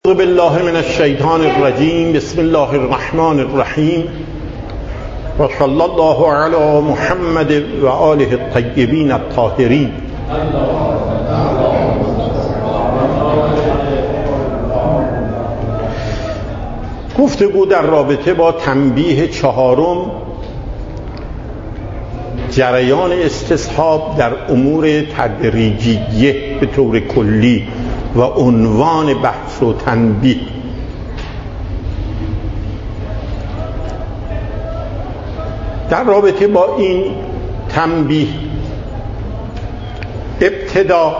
اعوذ بالله من الشیطان الرجیم. بسم الله الرحمن الرحیم و صلی الله علی محمد و آله الطیبین الطاهرین. گفتگو در رابطه با تنبیه چهارم، جریان استصحاب در امور تدریجیه به طور کلی و عنوان بحث و تنبیه. در رابطه با این تنبیه ابتدا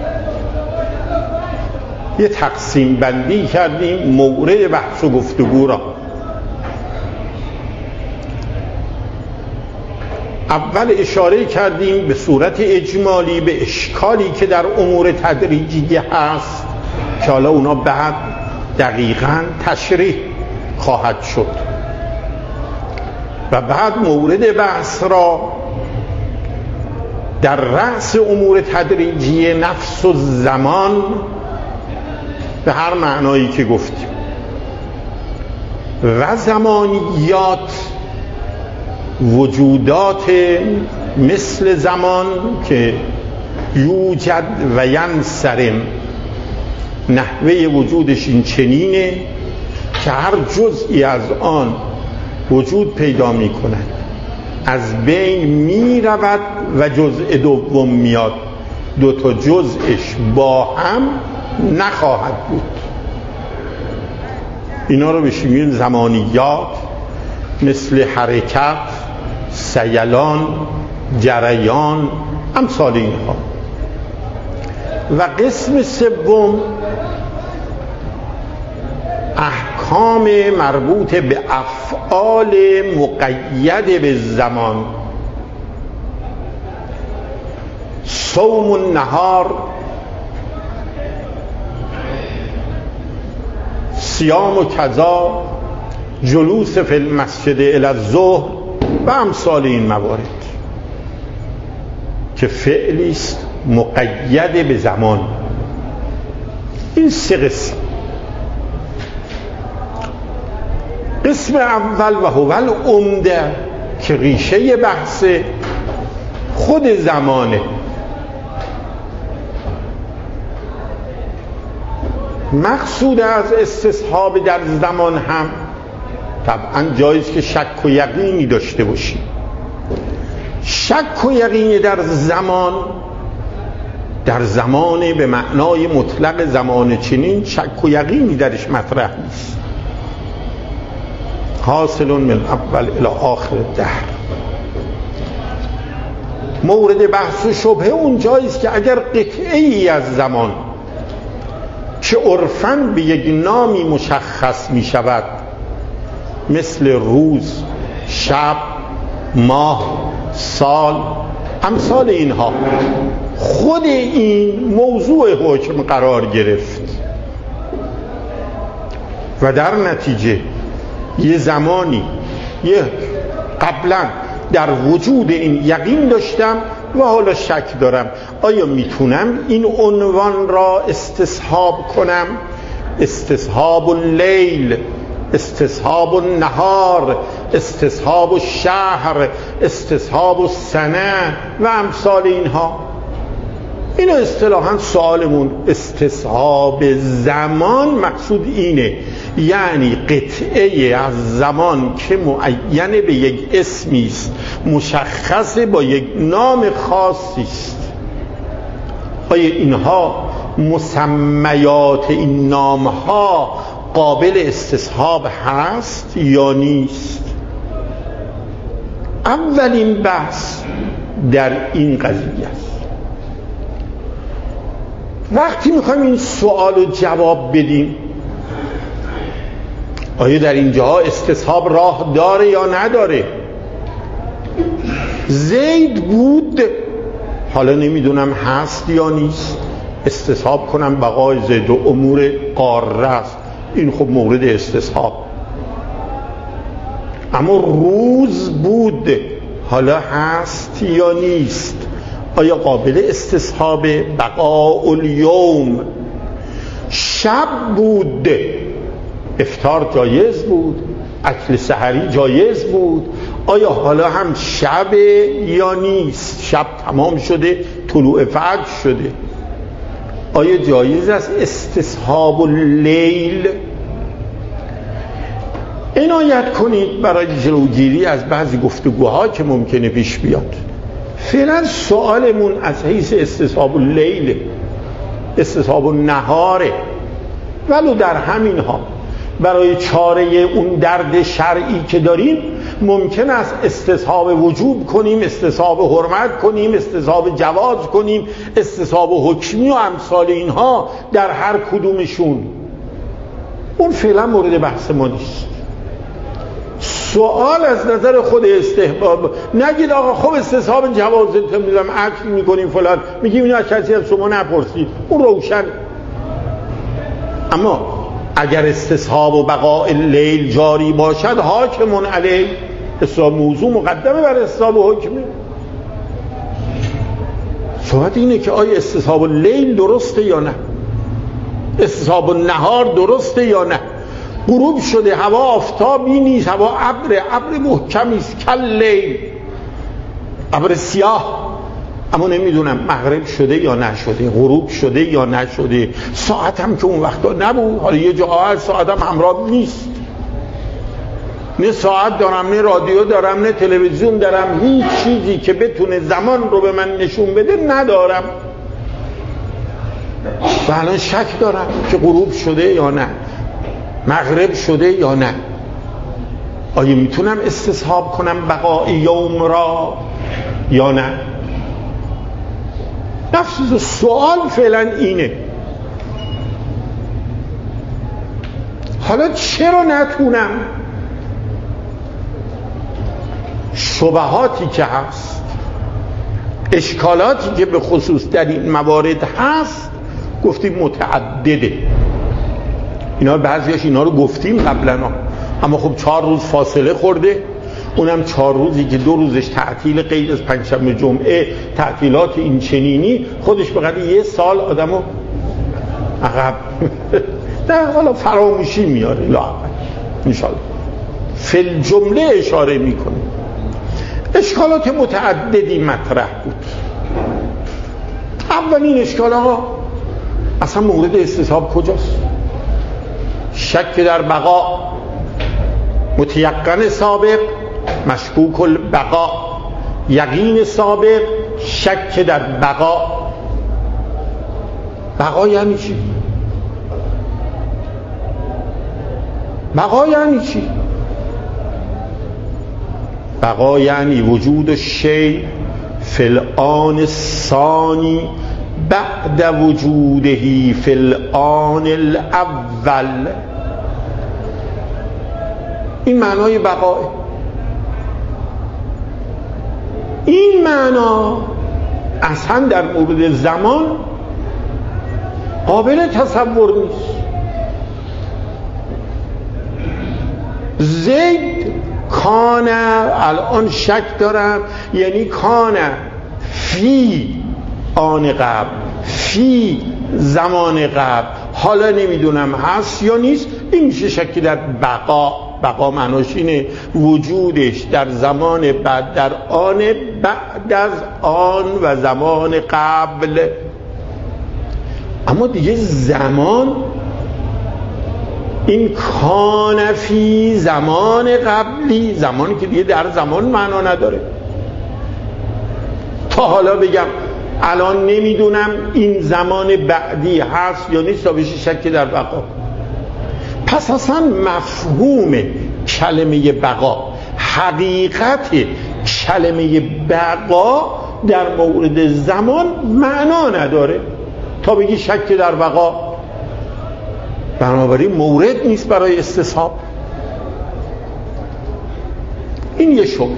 یه تقسیم بندی کردیم مورد بحث و گفتگو را. اول اشاره کردیم به صورت اجمالی به اشکالی که در امور تدریجیه هست که حالا اونا بعد دقیقاً تشریح خواهد شد، و بعد مورد بحث را در رأس امور تدریجیه نفس و زمان به هر معنایی که گفتیم و زمانیات، وجودات مثل زمان که یوجد و ینصرم، نحوه وجودش این چنینه که هر جزئی از آن وجود پیدا می کند، از بین می رود و جزء دوم میاد، دو تا جزءش با هم نخواهد بود. اینا رو بهش میگن زمانیات، مثل حرکت، سیلان، جریان، امثال اینها. و قسم سوم احکام مربوط به افعال مقید به زمان، صوم النهار، صیام و کذا، جلوس فی المسجد الی الظهر و امثال این موارد که فعلی است مقید به زمان. این سه قسم. قسم اول و هو العمده که ریشه بحث خود زمانه، مقصود از استصحاب در زمان هم طبعا جایز که شک و یقینی داشته باشیم. شک و یقینی در زمان به معنای مطلق زمان چنین شک و یقینی درش مطرح نیست. حاصل من اول الی آخر الدهر. مورد بحث و شبهه اون جاییست که اگر قطعی از زمان که عرفاً به یک نامی مشخص می شود، مثل روز، شب، ماه، سال، امثال اینها، خود این موضوع حکم قرار گرفت و در نتیجه یه زمانی قبلا در وجود این یقین داشتم و حالا شک دارم، آیا میتونم این عنوان را استصحاب کنم؟ استصحاب اللیل، استصحاب النهار، استصحاب الشهر، استصحاب السنه و امثال اینها. اینو اصطلاحاً سوالمون استصحاب زمان مقصود اینه، یعنی قطعه از زمان که معین به یک اسمی است، مشخص با یک نام خاصی است. آیا اینها مسمیات این نامها قابل استصحاب هست یا نیست؟ اولین بحث در این قضیه است. وقتی میخوایم این سوال رو جواب بدیم، آیا در اینجاها استصحاب راه داره یا نداره؟ زید بود، حالا نمیدونم هست یا نیست، استصحاب کنم بقای زید و امور قاره است، این خب مورد استصحاب. اما روز بود، حالا هست یا نیست؟ آیا قابل استصحاب بقاء الیوم؟ شب بود، افطار جایز بود، اکل سحری جایز بود. آیا حالا هم شب یا نیست؟ شب تمام شده، طلوع فجر شده. آیا جایز است استصحاب اللیل؟ عنایت کنید برای جلوگیری از بعضی گفتگوها که ممکنه پیش بیاد. فعلا سوالمون از حیث استصحاب اللیل، استصحاب النهاره، ولو در همین ها برای چاره اون درد شرعی که داریم ممکن است استصحاب وجوب کنیم، استصحاب حرمت کنیم، استصحاب جواز کنیم، استصحاب حکمی و امثال اینها در هر کدومشون. اون فعلا مورد بحث ما نیست. سوال از نظر خود استحباب. نگید آقا خب استصحاب جواز میدونم عکس میکنیم فلان، میگیم اینو از کسی از شما نپرسید، اون روشن. اما اگر استصحاب و بقاء اللیل جاری باشد حاکمون علیه، استصحاب موضوع مقدمه بر استصحاب حکمه. صحبت اینه که آیا استصحاب اللیل درسته یا نه، استصحاب النهار درسته یا نه. غروب شده، هوا آفتابی نیست، هوا ابر محکمی است، کل لیل، ابر سیاه، اما نمیدونم مغرب شده یا نشده، غروب شده یا نشده، ساعت هم که اون وقتا نبود، حالا یه جا ساعت هم همراه نیست، نه ساعت دارم، نه رادیو دارم، نه تلویزیون دارم، هیچ چیزی که بتونه زمان رو به من نشون بده ندارم. و الان شک دارم که غروب شده یا نه، مغرب شده یا نه. آیا میتونم استصحاب کنم بقای یوم را یا نه؟ نفس سوال فعلا اینه. حالا چرا نتونم؟ شبهاتی که هست، اشکالاتی که به خصوص در این موارد هست، گفتیم متعدده. اینا بعضیش اینا رو گفتیم قبلا، اما خب 4 روز فاصله خورده، اونم 4 روزی که 2 روزش تعطیل غیر از پنجشنبه جمعه، تعطیلات این چنینی، خودش به قدر 1 سال آدمو عقب نه حالا فراموشی میاره لااقل انشالله. فی جمله اشاره میکنه. اشکالات متعددی مطرح بود. اولین اشکال ها اصلا مورد استصحاب کجاست؟ شک در بقا، متیقن سابق، مشکوک البقا، یقین سابق، شک در بقا. بقا یعنی چی؟ بقا یعنی چی؟ بقا یعنی وجود الشیء فی الآن الثانی بعد وجوده فی الآن الاول. این معنای بقاه. این معنا اصلا در مورد زمان قابل تصور نیست. زید کان، الان شک دارم، یعنی کان فی آن قبل، فی زمان قبل، حالا نمیدونم هست یا نیست. این میشه شکی در بقا. بقا معناش اینه وجودش در زمان بعد، در آن بعد از آن و زمان قبل. اما دیگه زمان، این کان فی زمان قبلی، زمانی که دیگه در زمان معنا نداره. تا حالا بگم الان نمیدونم این زمان بعدی هست یا نیست تا بشه شک در بقا. پس اصلا مفهوم کلمه بقا، حقیقت کلمه بقا در مورد زمان معنا نداره تا بگی شک در بقا. بنابراین مورد نیست برای استصحاب. این یه شبهه.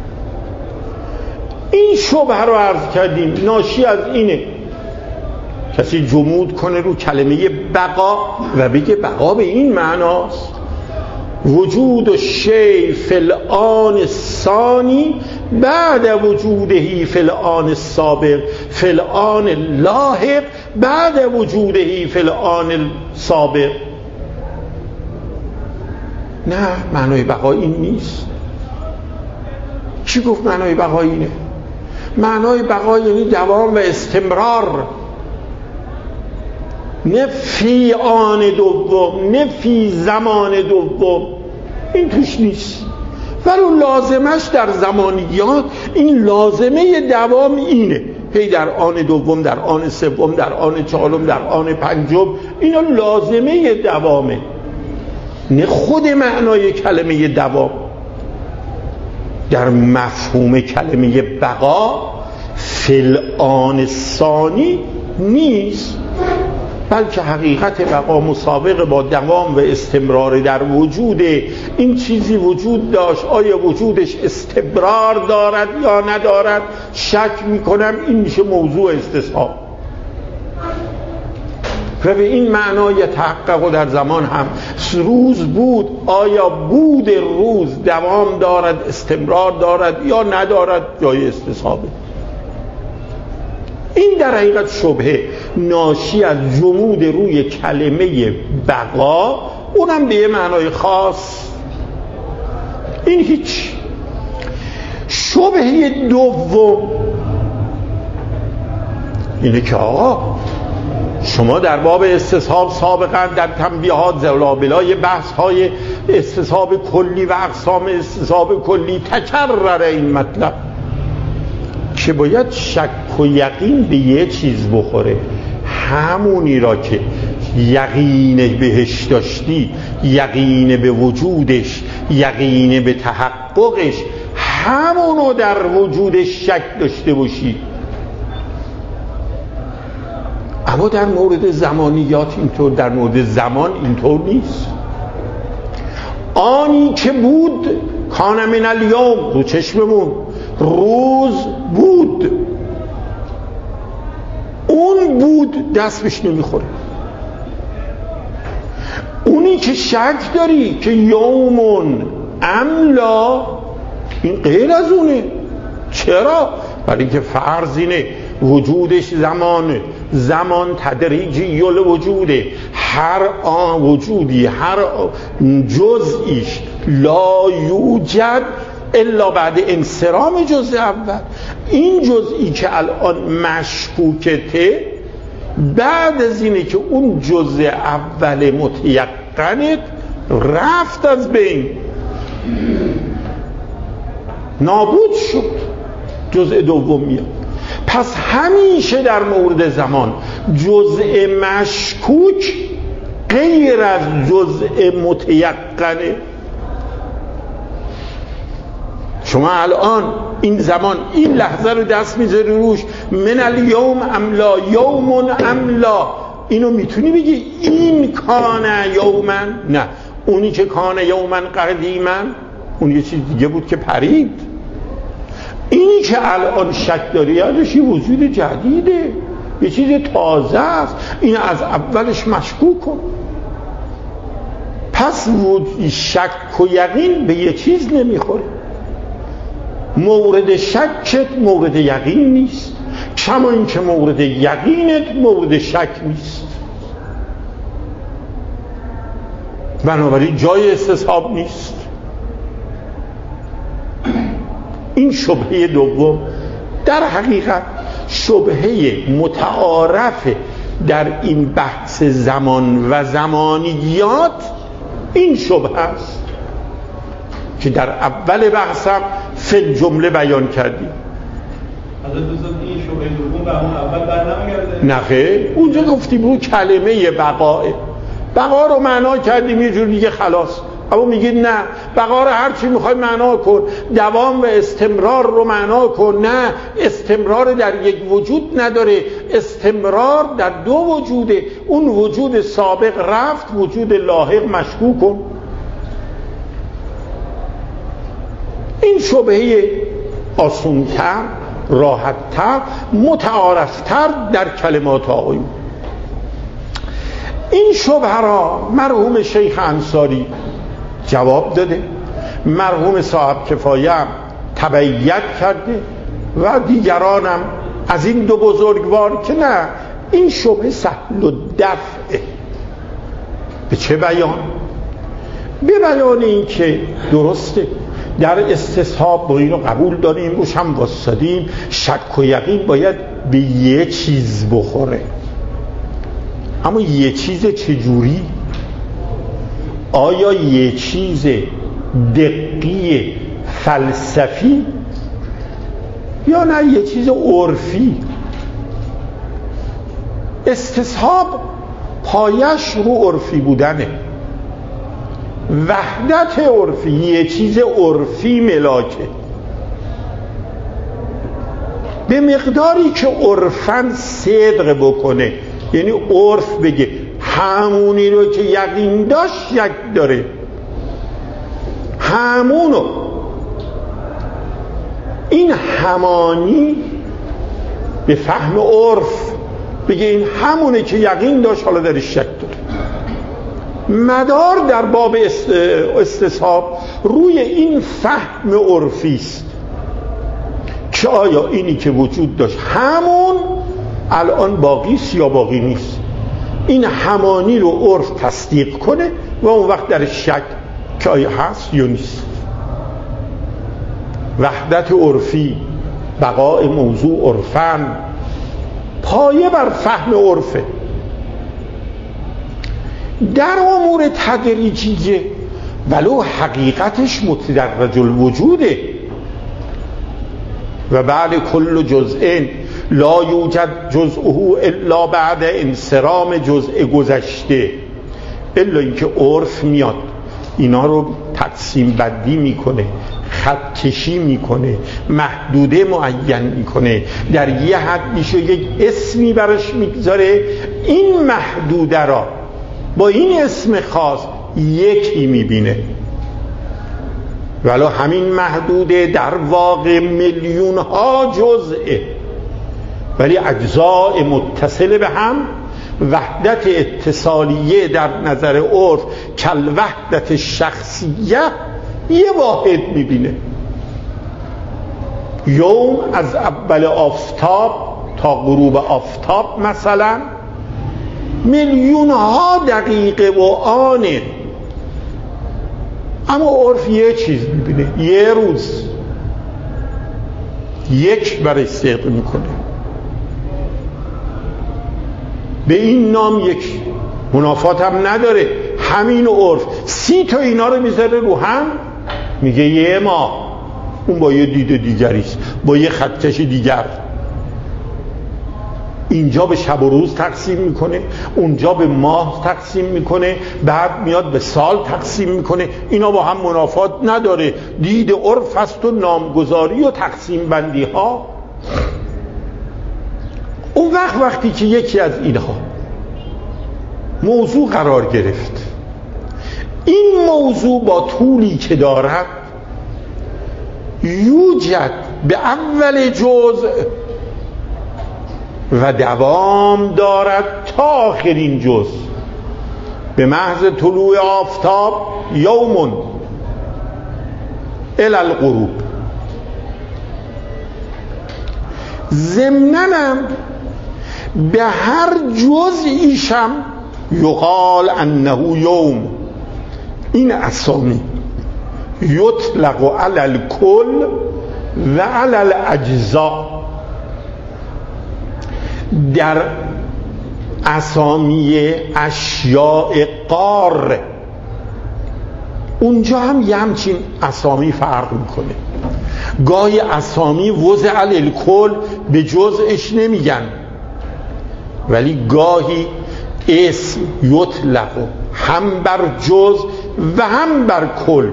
این شبهه رو عرض کردیم ناشی از اینه کسی جمود کنه رو کلمه بقا و بگه بقا به این معناست وجود الشیء فی الآن الثانی بعد وجوده فی الآن السابق فی الآن اللاحق بعد وجوده فی الآن السابق. نه، معنای بقا این نیست. چی گفت معنای بقا اینه؟ معنای بقا یعنی دوام و استمرار، نه فی آن دوم، نه فی زمان دوم، این توش نیست. ولی لازمش در زمانیات، این لازمه دوام اینه، هی در آن دوم، در آن سوم، در آن چهارم، در آن پنجم، اینا لازمه دوامه، نه خود معنای کلمه دوام. در مفهوم کلمه بقا فی الآن ثانی نیست، بلکه حقیقت بقا مسابقه با دوام و استمرار در وجود. این چیزی وجود داشت، آیا وجودش استمرار دارد یا ندارد؟ شک میکنم. این میشه موضوع استصحاب و به این معنا یتحقق در زمان هم روز بود، آیا بود روز دوام دارد، استمرار دارد یا ندارد؟ جای استصحابه. این در حقیقت شبهه ناشی از جمود روی کلمه بقا، اونم به یه معنای خاص. این هیچ. شبهه دوم اینه که آقا شما در باب استصحاب سابقا در تنبیهات زلابلای بحث های استصحاب کلی و اقسام استصحاب کلی تکرر این مطلب که باید شک و یقین به یه چیز بخوره، همونی را که یقین بهش داشتی، یقین به وجودش، یقین به تحققش، همونو در وجودش شک داشته باشی. اما در مورد زمانیات اینطور، در مورد زمان اینطور نیست. آنی که بود کان من الیوم، رو چشممون روز بود، اون بود دست بهش نمیخوره. اونی که شک داری که یومون املا، این غیر از اونه. چرا؟ برای اینکه فرض اینه وجودش زمانه، زمان تدریجی وجوده، هر آن وجودی، هر جزئیش لا یوجد الا بعد انصرام جزء اول. این جزئی که الان مشکوکته، بعد از اینه که اون جزء اول متیقنت رفت از بین، نابود شد، جزء دوم میاد. پس همیشه در مورد زمان جزء مشکوک غیر از جزء متیقنه. شما الان این زمان، این لحظه رو دست میذاری روش، من الیوم املا، یومون املا، اینو میتونی بگی این کانه یومن؟ نه، اونی که کانه یومن قدیمن اون یه چیز دیگه بود که پرید. اینی که الان شک داری ازش یه وجود جدیده، یه چیز تازه است، این از اولش مشکوک کن. پس شک و یقین به یه چیز نمیخوره. مورد شکت مورد یقین نیست، کما این که مورد یقینت مورد شک نیست. بنابراین جای استصحاب نیست. این شبهه دوم در حقیقت شبهه متعارف در این بحث زمان و زمانیات این شبهه است که در اول بحثم فی جمله بیان کردیم. حضرت این شبهه دوم به اون اول برنمیگرده؟ نه خیر، اونجا گفتیم رو کلمه بقاه، بقا رو معنا کردیم یه جور دیگه خلاص. اما میگید نه، بقا رو هر چی میخوای معنا کن، دوام و استمرار رو معنا کن. نه، استمرار در یک وجود نداره، استمرار در دو وجوده. اون وجود سابق رفت، وجود لاحق مشکوک کن. این شبهه آسونتر، راحتتر، متعارفتر در کلمات آقایون. این شبهه را مرحوم شیخ انصاری جواب داده، مرحوم صاحب کفایه هم تبعیت کرده و دیگرانم از این دو بزرگوار که نه، این شبهه سهل الدفع. به چه بیان؟ به بیان این که درسته در استصحاب با اینو قبول داریم، روش هم واسادیم، شک و یقین باید به یه چیز بخوره. اما یه چیز چجوری؟ آیا یه چیز دقیق فلسفی یا نه یه چیز عرفی؟ استصحاب پایش رو عرفی بودنه، وحدت عرفی یه چیز عرفی ملاکه، به مقداری که عرفاً صدق بکنه، یعنی عرف بگه همونی رو که یقین داشت یک داره، همونو، این همانی به فهم عرف بگه این همونه که یقین داشت حالا در شک داره. مدار در باب استصحاب روی این فهم عرفی است که آیا اینی که وجود داشت همون الان باقی است یا باقی نیست. این همانی رو عرف تصدیق کنه و اون وقت در شک که آیا هست یا نیست. وحدت عرفی، بقاء موضوع عرفاً، پایه بر فهم عرفه. در امور تدریجیه ولو حقیقتش متدرج الوجوده و بعد کل جزء لا یوجد جزءه الا بعد انصرام جزء گذشته، الا اینکه عرف میاد اینا رو تقسیم بندی میکنه، خط کشی میکنه، محدوده معین میکنه، در یه حدیشو یک اسمی براش میگذاره، این محدوده را با این اسم خاص یکی میبینه. ولو همین محدوده در واقع میلیون ها جزئه، ولی اجزاء متصل به هم، وحدت اتصالیه در نظر عرف کل وحدت شخصیه یه واحد میبینه. یوم از اول آفتاب تا غروب آفتاب مثلا میلیون ها دقیقه و آنه، اما عرف یه چیز میبینه، یه روز یک برای صدق میکنه، به این نام یک منافات هم نداره. همین عرف 30 تا اینا رو میذاره رو هم، میگه یه ماه، اون با یه دید دیگریست، با یه خطکش دیگر، اینجا به شب و روز تقسیم میکنه، اونجا به ماه تقسیم میکنه، بعد میاد به سال تقسیم میکنه. اینا با هم منافات نداره، دید عرف هست و نامگذاری و تقسیم بندی ها. اون وقتی که یکی از اینها موضوع قرار گرفت، این موضوع با طولی که دارد یوجد به اول جزء و دوام دارد تا آخرین جزء. به محض طلوع آفتاب یومون الی الغروب. ضمناً به هر جزئیشم یقال انه یوم. این اسامی یطلق علی الکل و علی الاجزاء. در اسامی اشیاء قار اونجا هم یه همچین اسامی فرق میکنه. گاهی اسامی وضع علی الکل به جزءش نمیگن، ولی گاهی اسم یطلق هم بر جزء و هم بر کل.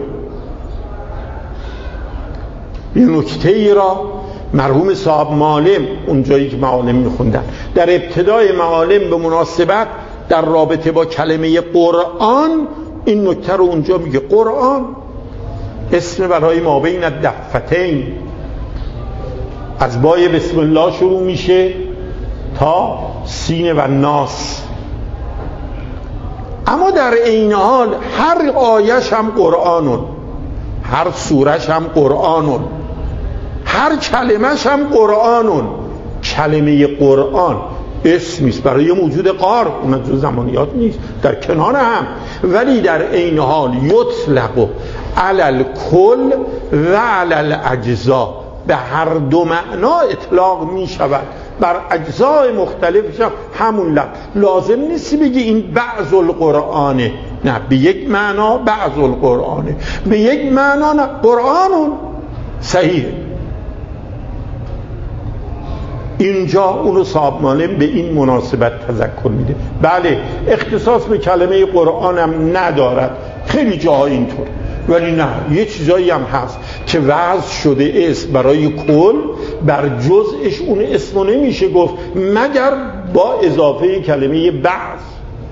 یه نکته ای را مرحوم صاحب معالم اونجایی که معالم میخوندن در ابتدای معالم به مناسبت در رابطه با کلمه قرآن این نکته رو اونجا میگه. قرآن اسم برای ما بین الدفتین، از بای بسم الله شروع میشه تا سین و ناس، اما در این حال هر آیش هم قرآنون، هر سورش هم قرآنون، هر کلمش هم قرآنون. کلمه قرآن اسم نیست، برای یه موجود غار، اون جز زمانیات نیست، در کنار هم، ولی در این حال یطلق علی الکل و علی الاجزا، به هر دو معنا اطلاق می شود، بر اجزای مختلفش همون لفظ. لازم نیستی بگی این بعض القرآنه، نه، به یک معنا بعض القرآنه، به یک معنا نه، قرآنون صحیحه. اینجا اونو صاحب معلم به این مناسبت تذکر میده. بله اختصاص به کلمه قرآن هم ندارد، خیلی جاها اینطور، ولی نه، یه چیزایی هم هست که وضع شده اسم برای کل، بر جزءش اون اسمو نمیشه گفت مگر با اضافه کلمه بعض.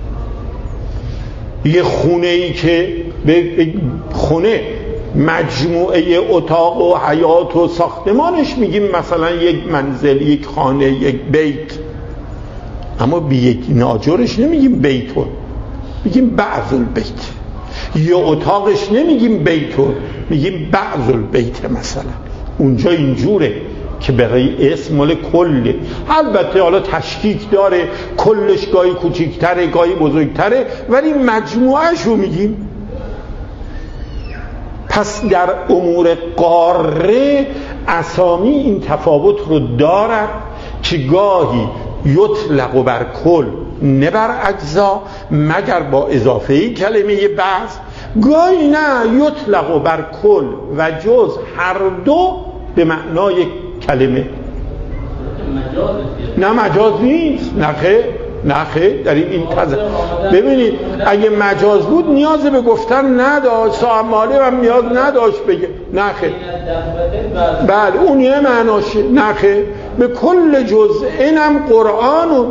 یه خونه ای که به خونه مجموعه اتاق و حیات و ساختمانش میگیم مثلا یک منزل، یک خانه، یک بیت، اما به یک ناجرش نمیگیم بیتون، میگیم بعض البیت. یا اتاقش نمیگیم بیتون، میگیم بعض البیت مثلا. اونجا اینجوره که برای اسم مال کله. البته حالا تشکیک داره، کلش گاهی کوچیک‌تره گاهی بزرگتره، ولی مجموعه‌ش رو میگیم. پس در امور قاره اسامی این تفاوت رو دارد که گاهی یطلق بر کل نه بر اجزا مگر با اضافه کلمه بعض، گاهی نه یطلق بر کل و جز هر دو به معنای کلمه. نه مجاز نیست، نه خیر، در این ببینید اگه مجاز بود نیاز به گفتن نداشت، صاحب معلم هم نیاز نداشت بگه نه خیر. بله اون یه معناشه، نه خیر، به کل جزء اینم قرآنون،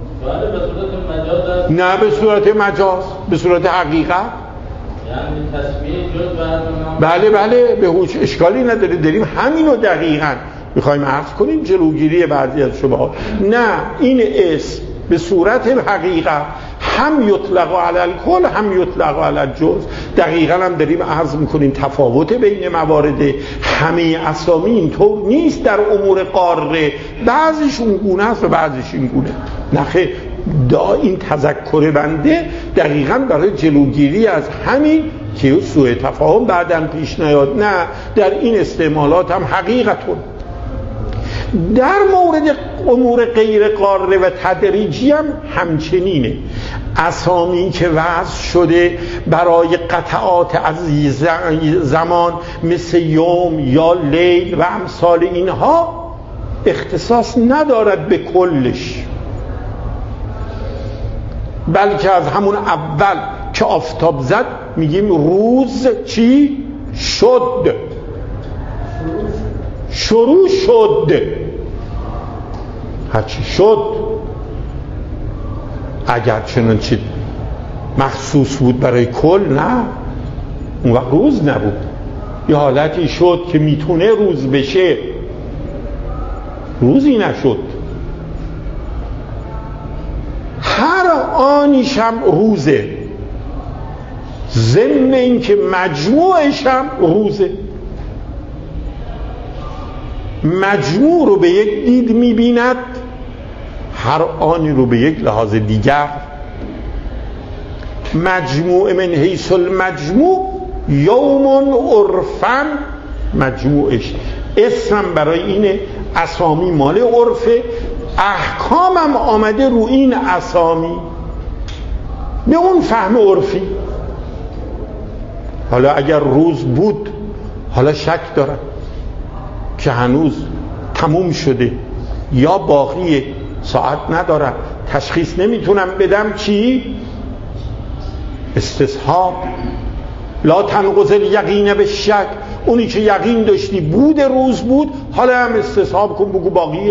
نه به صورت مجاز، به صورت حقیقت. یعنی تسمیه جزء بله به هیچ اشکالی نداره، داریم همینو دقیقاً میخوایم عرض کنیم جلوگیری بعضی از شبهات. نه، این اسم به صورت حقیقت هم یطلق علی الکل هم یطلق علی الجزء. دقیقاً هم داریم عرض میکنیم تفاوت بین موارد. همه اسامی اینطور نیست در امور قاره، بعضیش اون گونه است و بعضیش این گونه. نخیر، این تذکر بنده دقیقاً برای جلوگیری از همین که سوء تفاهم بعداً پیش نیاد. نه، در این استعمالات هم حقیقتون. در مورد امور غیر قاره و تدریجی هم همچنینه. اسامی که وضع شده برای قطعات از زمان مثل یوم یا لیل و امثال اینها اختصاص ندارد به کلش، بلکه از همون اول که آفتاب زد میگیم روز چی شد، شروع شد، هرچی شد. اگر چنانچه مخصوص بود برای کل، نه، اون وقت روز نبود. یه حالتی شد که میتونه روز بشه، روزی نشد. هر آنیش هم روزه، ضمن این که مجموعش هم روزه. مجموع رو به یک دید میبیند، هر آنی رو به یک لحاظ دیگر. مجموع من حیث المجموع یوم عرفن، مجموعش اسمم برای اینه، اسامی مال عرفه، احکامم آمده رو این اسامی به اون فهم عرفی. حالا اگر روز بود، حالا شک دارم که هنوز تموم شده یا باقیه، ساعت ندارم، تشخیص نمیتونم بدم. چی؟ استصحاب. لا تنقض الیقین بالشک، اونی که یقین داشتی بود روز بود، حالا هم استصحاب کن بگو باقیه.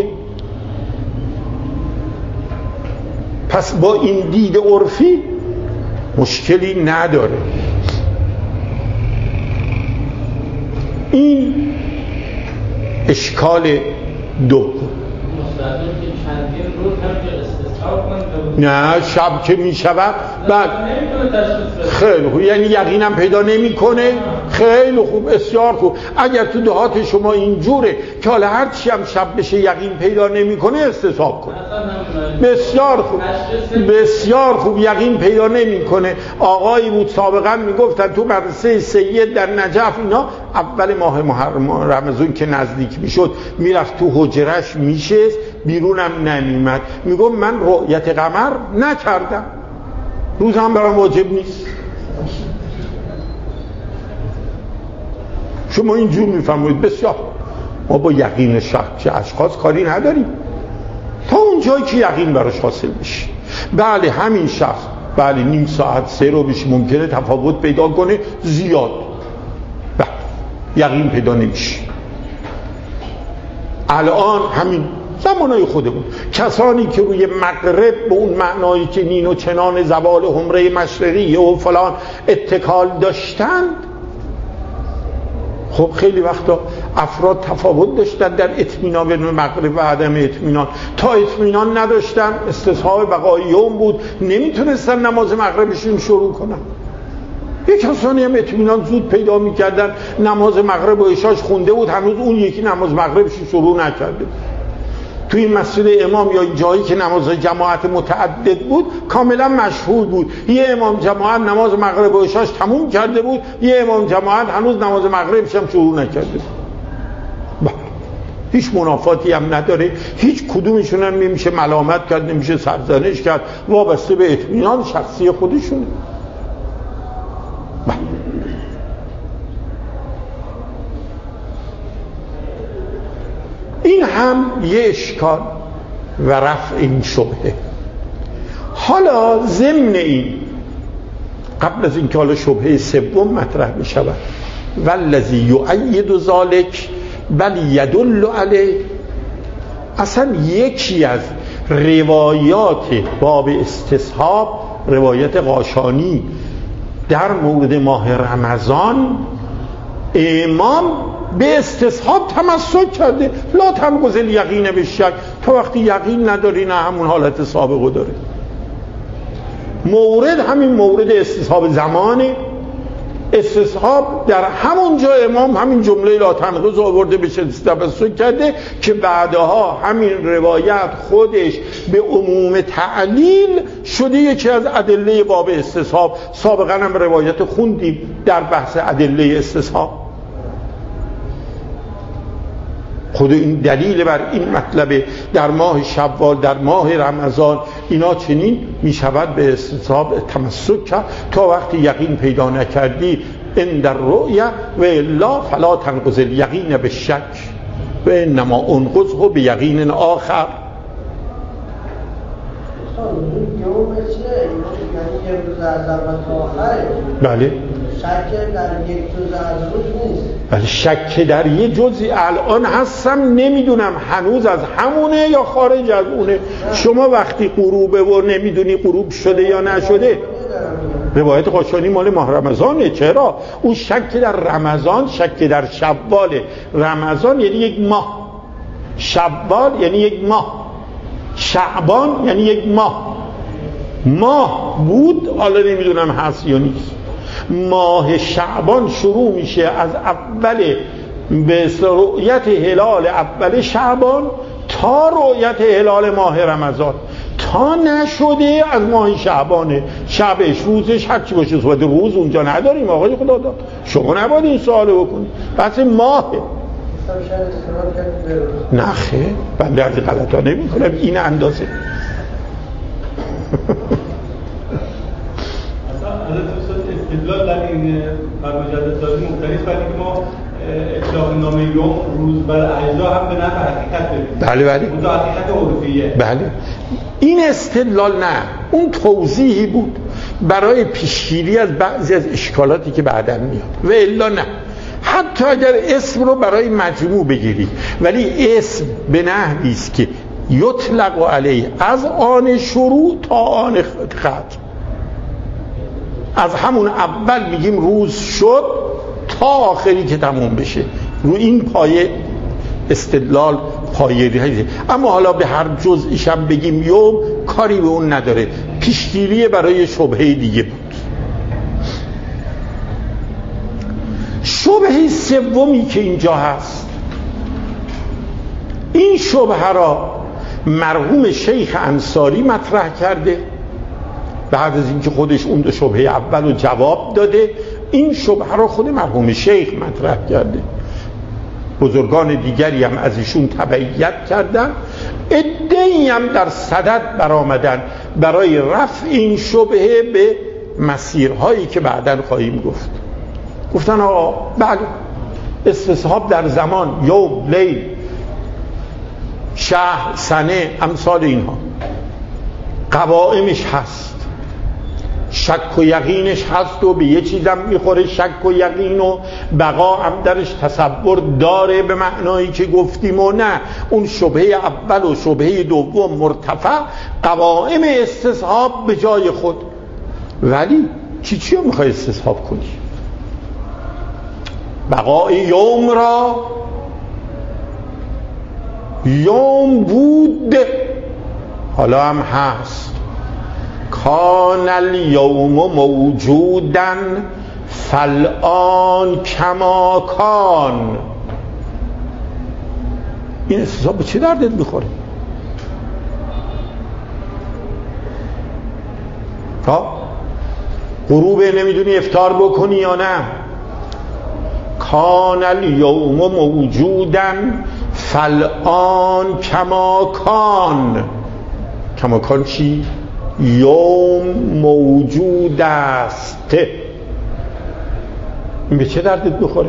پس با این دید عرفی مشکلی نداره. این اشکال دوم. نه، شب که می شود بعد خیلی خوب، یعنی یقینم پیدا نمی کنه. خیلی خوب، بسیار خوب. اگر تو دهات شما اینجوره که حالا هر چی هم شب بشه یقین پیدا نمیکنه استصحاب کن. بسیار خوب، بسیار خوب. یقین پیدا نمیکنه. آقایی بود سابقا میگفتن تو مدرسه سید در نجف اینا اول ماه محرم رمضان که نزدیک میشد میرفت تو حجرش میشست، بیرونم نمیمد، میگفت من رؤیت قمر نکردم، روزم برام واجب نیست. شما اینجور میفهمید. بسیار ما با یقین شخص اشخاص کاری نداریم تا اون جایی که یقین براش حاصل بشه. بله همین شخص بله نیم ساعت 3 رو بشه ممکنه تفاوت پیدا کنه زیاد، بله یقین پیدا نمیشه. الان همین زمانای خودمون کسانی که روی مغرب به اون معنایی که نین و چنان زوال حمره مشرقی و فلان اتکال داشتند، خب خیلی وقتا افراد تفاوت داشتن در اطمینان بین مغرب و عدم اطمینان. تا اطمینان نداشتن استصحاب بقای یوم بود، نمیتونستن نماز مغربشون شروع کنن. یک کسانی هم اطمینان زود پیدا میکردن، نماز مغرب و عشاش خونده بود، هنوز اون یکی نماز مغربش شروع نکرده. تو این مسجد امام یا این جایی که نماز جماعت متعدد بود کاملا مشهور بود، یه امام جماعت نماز مغرب و عشاش تموم کرده بود، یه امام جماعت هنوز نماز مغربش هم شروع نکرده بود. هیچ منافاتی هم نداره، هیچ کدومشون هم نمیشه ملامت کرد، نمیشه سرزنش کرد، وابسته به اطمینان شخصی خودشونه. این هم یه اشکال و رفع این شبهه. حالا ضمن این قبل از اینکه حالا شبهه سوم مطرح بشود، والذی یؤید ذلک بل یدل علیه، اصلا یکی از روایات باب استصحاب روایت قاشانی در مورد ماه رمضان، امام به استصحاب تمسک کرده. لا تنقض الیقین بالشک، تو وقتی یقین نداری نه همون حالت سابقو داره. مورد همین مورد استصحاب زمانه. استصحاب در همون جا امام همین جمله لا تنقض آورده بشه تمسک کرده که بعدها همین روایت خودش به عموم تعلیل شده یکی از ادله باب استصحاب. سابقا هم روایت خوندیم در بحث ادله استصحاب. خود این دلیل بر این مطلب در ماه شوال در ماه رمضان اینا چنین می شود به استصحاب تمسک کرد تا وقتی یقین پیدا نکردی عند الرؤیه و الا فلا تنقض الیقین بالشک و انما انقضه بیقین آخر. بله شک در یک جز از روز نیست. ولی شک در یه جزی الان هستم نمیدونم هنوز از همونه یا خارج از اونه. شما وقتی غروبه و نمیدونی غروب شده یا نشده، روایت قاشانی مال ماه رمضانه. چرا؟ اون شک در رمضان شک در شوال. رمضان یعنی یک ماه، شوال یعنی یک ماه، شعبان یعنی یک ماه بود، حالا نمیدونم هست یا نیست. ماه شعبان شروع میشه از اول به رؤیت هلال اول شعبان تا رؤیت هلال ماه رمضان. تا نشده از ماه شعبانه، شبش روزش هر چی باشه. صحبت روز اونجا نداریم آقای خدا داد، شما نباید این سوالو بکنید. بس ماهه. نه خیر، بنده از غلطا نمی کنم، این اندازه. استدلال در این فرمایشات سازی مختلف ولی که ما اطلاق نام یوم روز بر اجزا هم به نفع حقیقت بریم. بله بله. اون حقیقت عرفیه. بله. این استدلال نه، اون توضیحی بود برای پیشگیری از بعضی از اشکالاتی که بعداً میاد. و الا نه. حتی اگر اسم رو برای مجموع بگیری ولی اسم به نحوی است که یطلق علیه از آن شروع تا آن ختم، از همون اول میگیم روز شد تا آخری که تموم بشه، رو این پایه استدلال پایه‌ای هست. اما حالا به هر جزئیش هم بگیم یوم کاری به اون نداره، پیشگیری برای شبهه دیگه بود. شبهه سومی که اینجا هست، این شبهه را مرحوم شیخ انصاری مطرح کرده بعد از اینکه خودش اون دو شبهه اول رو جواب داده. این شبهه را خود مرحوم شیخ مطرح کرده، بزرگان دیگری هم از ایشون تبعیت کردن، عده‌ای هم در صدد برآمدن برای رفع این شبهه به مسیرهایی که بعداً خواهیم گفت. گفتن آقا بله، استصحاب در زمان، یوم، لیل، شهر، سنه، امثال اینها قوائمش هست، شک و یقینش هست و به یه چیزم میخوره شک و یقین و بقا هم درش تصور داره به معنایی که گفتیم و نه اون شبهه اول و شبهه دوم مرتفع، قوائم استصحاب به جای خود. ولی چی رو میخوای استصحاب کنی؟ بقای یوم را، یوم بود حالا هم هست، کان الیوم موجودا فالآن کما کان. این استصحاب به چه دردت میخوره؟ غروبه نمیدونی افطار بکنی یا نه؟ کان الیوم موجودا فالآن کما کان. کما کان چی؟ یوم موجود است. این به چه دردت بخوره؟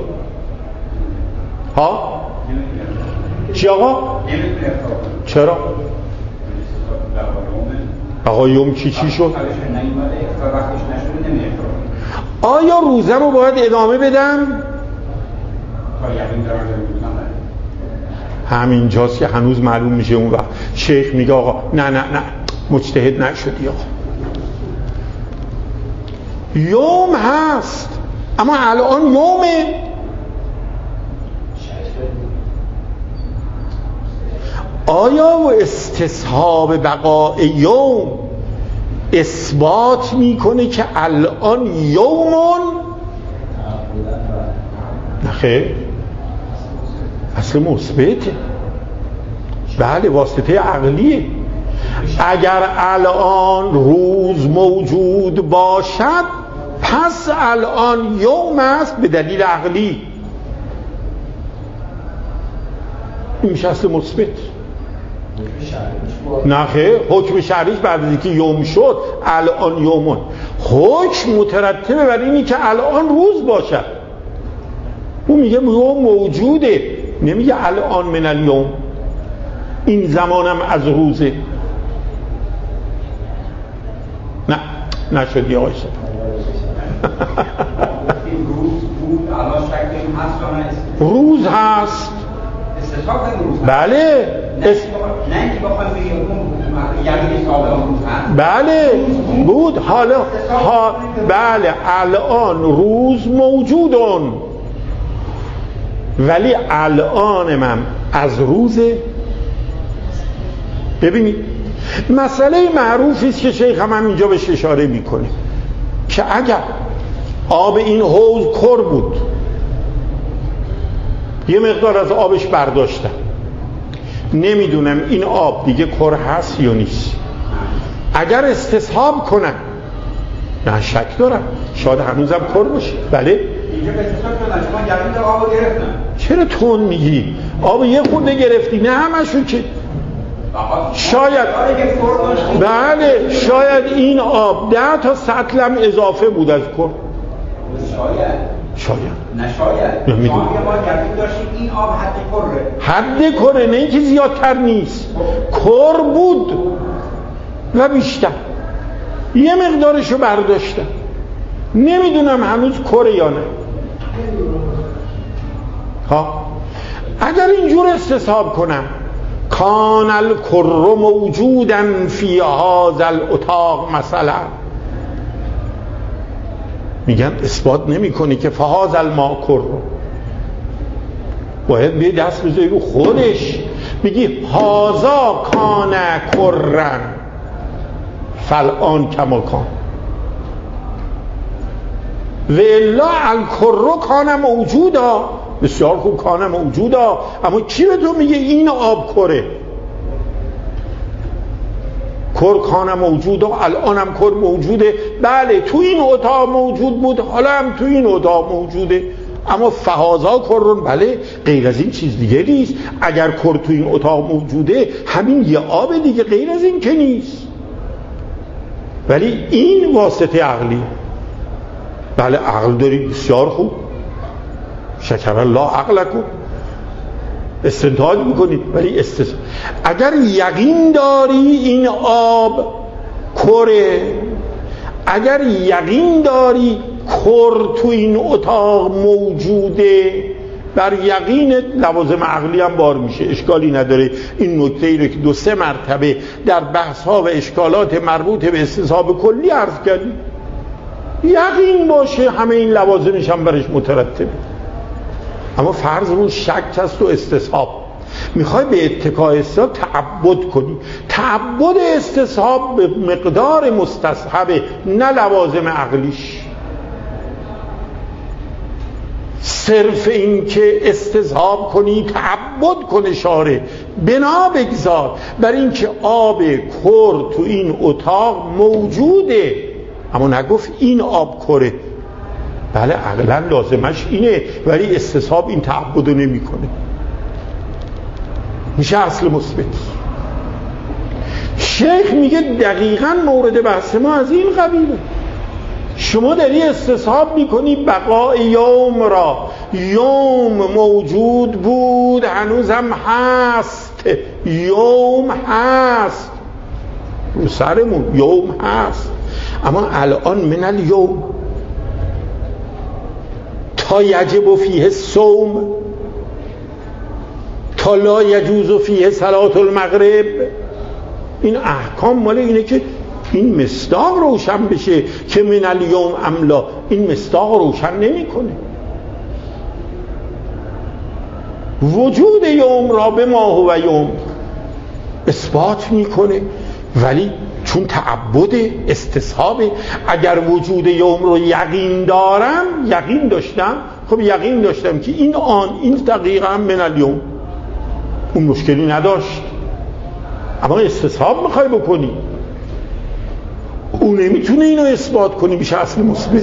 ها؟ چی آقا؟ چرا؟ آقا یوم چی شد؟ آیا روزم رو باید ادامه بدم؟ همین جاست که هنوز معلوم میشه اون وقت شیخ میگه آقا نه مجتهد نشدی آقا، یوم هست اما الان یومه. آیا و استصحاب بقاء یوم اثبات میکنه که الان یومون؟ نخیر، اصل مثبته. بله، واسطه عقلیه. اگر الان روز موجود باشد پس الان یوم است به دلیل عقلی. این میشه اصل مثبت. نخیر، حکم شرعیش بعد از اینکه یوم شد الان یومون، حکم مترتبه بر اینی که الان روز باشد. اون میگه یوم موجوده، نمیگه الان من الیوم، این زمانم از روزه. نه نشدی آقای شد. روز بود، الان شک این هست یا نه؟ روز هست. استثاب روز هست. بله. نه اینکه بخوایم بگیم یعنی حساب روز هست. بله بود. حالا بله الان روز موجودون، ولی الان من از روزه. ببینید مسئله معروفی است که شیخ هم اینجا بهش اشاره میکنه که اگر آب این حوض کر بود، یه مقدار از آبش برداشتم، نمیدونم این آب دیگه کر هست یا نیست، اگر استصحاب کنم، نه شک دارم شاید هنوزم کر باشه. بله اینجا به استصحاب شدن، شما جوید آب گرفتن. چرا تون میگی؟ آب یه خورده گرفتی، نه همشون که شاید بله شاید این آب 10 تا سطلم اضافه بود از کر. شاید نه شاید نمیدونم. ما گفتیم داشتیم این آب حد کره، حد کره، نه اینکه زیادتر نیست، کر بود و بیشتر، یه مقدارشو برداشتم، نمیدونم هنوز کره یا نه. اگر اینجور استصحاب کنم کان الکر موجودا فی هذا الاتاق مثلا، میگن اثبات نمیکنه که فهذا الماء کر، باید به دست بذاری رو خودش بگی هذا کان کرن فالآن کما کان. و الا الکر کان موجودا. بسیار خوب، کان موجودا، اما کی به تو میگه این آب کره؟ کر کان موجودا، الان هم کر موجوده. بله تو این اتاق موجود بود، حالا هم تو این اتاق موجوده، اما فهازا کرون، بله غیر از این چیز دیگه نیست. اگر کر تو این اتاق موجوده همین یه آب دیگه، غیر از این که نیست. ولی این واسطه عقلی. بله عقل داری، بسیار خوب، شکر الله عقلکم، استنتاج میکنید. ولی اگر یقین داری این آب کره، اگر یقین داری کر تو این اتاق موجوده، بر یقین لوازم عقلی هم بار میشه، اشکالی نداره. این نکته ای رو که 2-3 مرتبه در بحث ها و اشکالات مربوط به استصحاب کلی عرض کردیم، یقین باشه همه این لوازمش هم برش مترتبه. اما فرض رو شک هست و استصحاب، میخوای به اتکای استصحاب تعبد کنی. تعبد استصحاب به مقدار مستصحبه، نه لوازم عقلیش. صرف این که استصحاب کنی، تعبد کنه شاره، بنا بگذار بر این که آب کر تو این اتاق موجوده، اما نگفت این آب کره. بله عقلا لازمش اینه، ولی استصحاب این تعبد رو نمی کنه، میشه اصل مثبت. شیخ میگه دقیقاً مورد بحث ما از این قبیله. شما داری استصحاب میکنی بقای یوم را، یوم موجود بود، هنوزم هست، یوم هست رو سرمون، یوم هست، اما الان من الیوم تا یجب فیه صوم، تا لا یجوز فیه صلاة المغرب. این احکام مال اینه که این مصداق روشن بشه که من الیوم املا. این مصداق روشن نمی کنه. وجود یوم را به ما هو یوم اثبات میکنه، ولی چون تعبد استصحابه. اگر وجود یوم رو یقین دارم، یقین داشتم، خب یقین داشتم که این آن، این دقیقا من الیوم، اون مشکلی نداشت. اما استصحاب میخوای بکنی، اون نمیتونه اینو اثبات کنی، میشه اصل مثبت.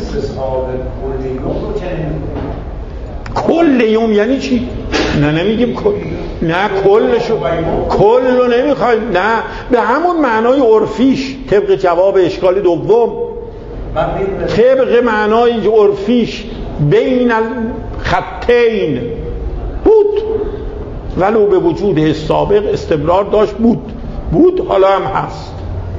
کل یوم یعنی چی؟ نه نمیگیم کل، نه کلشو، کل رو نمیخوایم، نه به همون معنای عرفیش، طبق جواب اشکال دوم، طبق معنای عرفیش بین الخطین بود، ولو به وجود سابق استمرار داشت، بود حالا هم هست.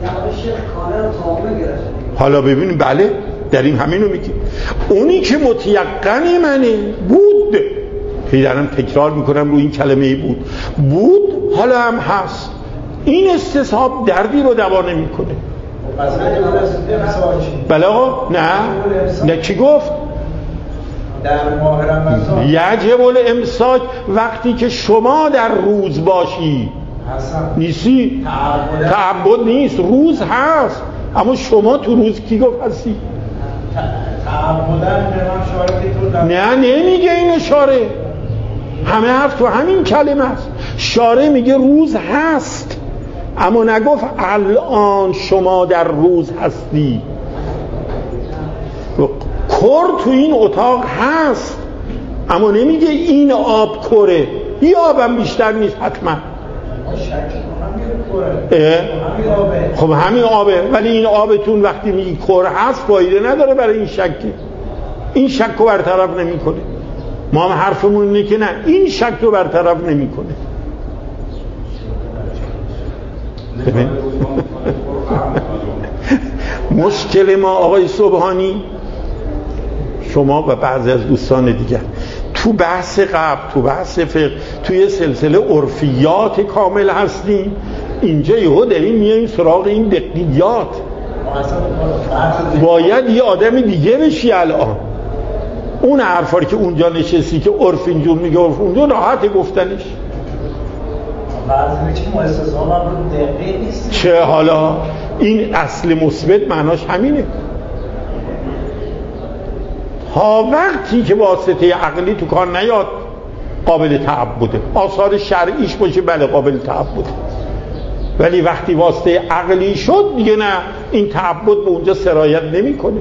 حالا ببینیم، بله داریم همینو میگیم. اونی که متیقنی منه بود، پیدرم تکرار میکنم روی این کلمه بود حالا هم هست. این استصحاب دردی رو دوا نمیکنه. بله آقا، نه کی گفت؟ در ماه رمضان یجب الامساک وقتی که شما در روز باشی نیستی، تعبد نیست، روز هست، اما شما تو روز کی گفت هستی؟ نه نمیگه این اشاره، همه حرف تو همین کلمه است. شارع میگه روز هست، اما نگفت الان شما در روز هستی. کر تو این اتاق هست، اما نمیگه این آب کره، این آبم بیشتر نیست حتما. خب همین آبه، ولی این آبتون وقتی میگی کره هست فایده نداره برای این شک. این شک رو برطرف نمیکنه. ما هم حرفمون اینه که نه، این شک رو برطرف نمیکنه. مشکل ما آقای سبحانی، شما و بعضی از دوستان دیگر تو بحث قبل، تو بحث فقه، توی سلسله عرفیات کامل هستیم، اینجا یهو داریم میایم سراغ این دقیقیات. باید یه آدم دیگه بشی الان. اون حرفا که اونجا نشستی که عرف اینجور میگه، عرف اونجا راحت گفتنش. چه حالا این اصل مثبت معناش همینه. تا وقتی که واسطه عقلی تو کار نیاد قابل تعبده، آثار شرعیش باشه بله قابل تعبده، ولی وقتی واسطه عقلی شد دیگه نه، این تعبد به اونجا سرایت نمیکنه.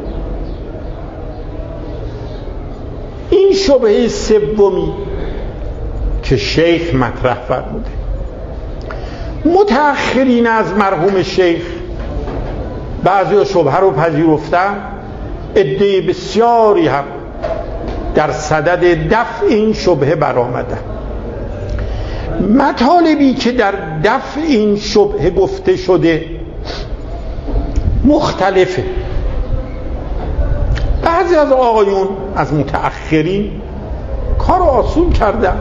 این شبهه سومی که شیخ مطرح فرموده، متأخرین از مرحوم شیخ بعضی شبهه رو پذیرفتن، عده بسیاری هم در صدد دفع این شبهه برآمدن. مطالبی که در دفع این شبهه گفته شده مختلفه. بعضی از آقایون از متأخرین کار آسون کردن.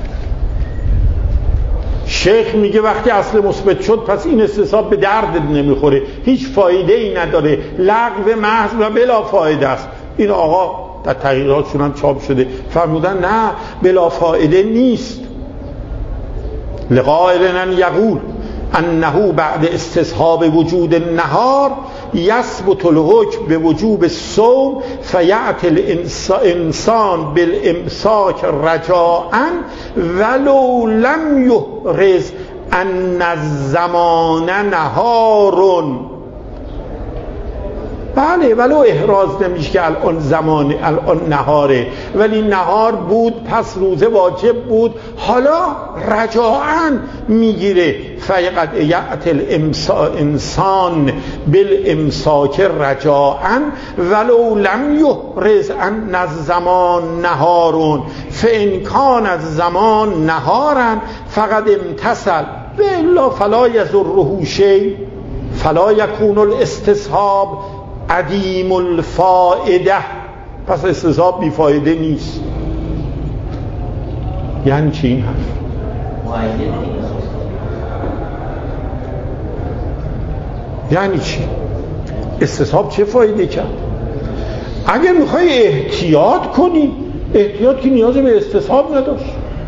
شیخ میگه وقتی اصل مثبت شد پس این استصحاب به درد نمیخوره، هیچ فایده ای نداره، لغو محض و بلا فایده است. این آقا در تحقیقاتشون هم چاپ شده فرمودن نه بلا فایده نیست. لقائلن یقول انه بعد استصحاب وجود النهار یثبت الحکم به وجوب الصوم فیأتی الانسان بالامساک رجاء ولو لم یحرز ان الزمان نهار. بله ولو احراز نمیشه که الان زمان الان نهاره، ولی نهار بود پس روزه واجب بود، حالا رجاعاً میگیره. فقط یأتی الانسان بالامساک رجاعاً ولو لم یحرز ان الزمان نهار فان کان الزمان نهارا فقد امتثل والا فلا یضره شیء فلا یکون الاستصحاب عدیم الفائده. پس استصحاب بی فایده نیست. یعنی چی این حرف؟ یعنی چی؟ استصحاب چه فایده کرد؟ اگر میخوای احتیاط کنی، احتیاط که نیاز به استصحاب نداشت.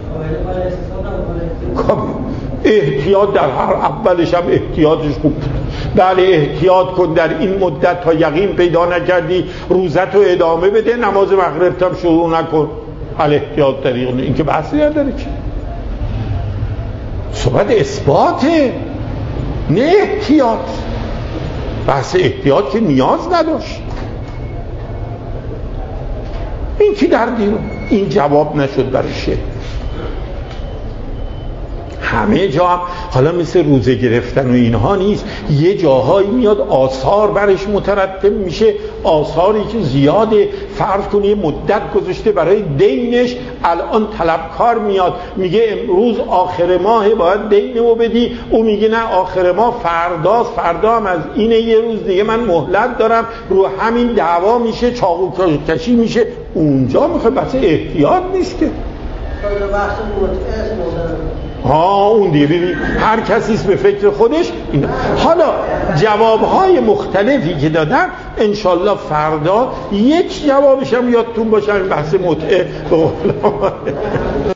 احتیاط در هر اولش هم احتیاطش خوب بود. بله احتیاط کن در این مدت تا یقین پیدا نکردی روزت رو ادامه بده، نماز مغرب هم شروع نکن. احتیاط طریق این که بحثی نداره که صحبت اثباته نه احتیاط. بحث احتیاط که نیاز نداشت. این که در دین این جواب نشد برای شیخ. همه جا هم حالا مثل روزه گرفتن و اینها نیست، یه جاهایی میاد آثار برش مترتب میشه، آثاری که زیاده. فرض کنی یه مدت گذاشته برای دینش، الان طلبکار میاد میگه امروز آخر ماه باید دینمو بدی، او میگه نه آخر ماه فرداست، فردا هم از اینه، یه روز دیگه من مهلت دارم، رو همین دعوا میشه، چاقو کشی میشه. اونجا میخواد بحث احتیاط نیست که بحث اون دیگه ببین هر کسیست به فکر خودش. حالا جوابهای مختلفی که دادم انشالله فردا یک جوابش هم یادتون باشه، بحث متعه